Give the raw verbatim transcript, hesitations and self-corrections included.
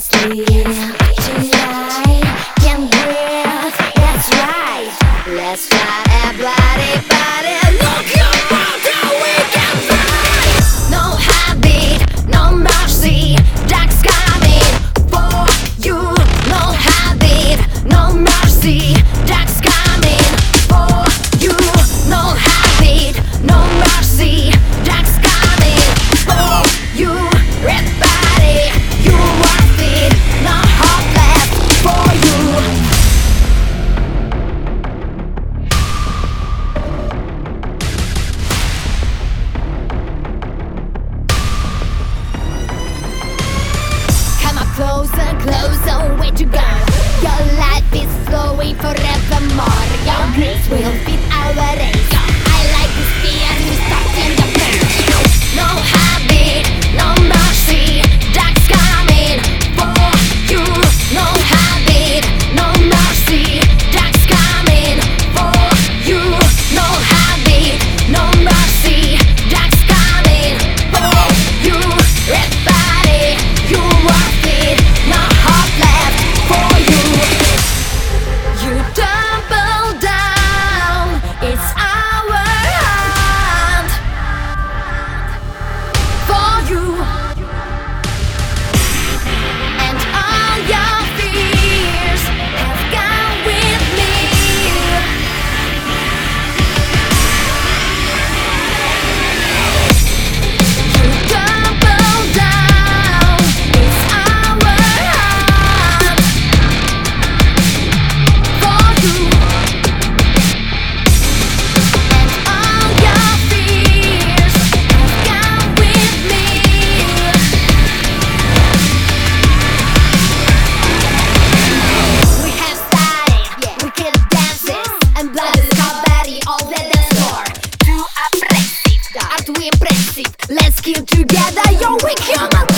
sleep tonight, can't breathe, that's right. Let's fly, everybody, body. Look around how we can fly. No habit, no mercy, dark's coming for you. No habit, no mercy, dark's coming for you. No habit, no mercy, dark's coming for you. Everybody, you worth it, no hope left for you. Come on closer, closer, where to go? Your life is flowing forevermore. Your grace will fit our race. I like this fear, you starting the pace. No habit, no mercy, dark's coming for you. No habit, no mercy, dark's coming for you. No habit, no mercy, dark's coming for you. Everybody, you worth it, no hope left for you. You double down, it's our hand for you. And all your fears have gone with me. You double down, it's our hand for you. And all your fears have gone with me. We have started wicked dances and bloody comedy all the dance floor. Too oppressive, are too impressive. Let's kill together, yo, we human.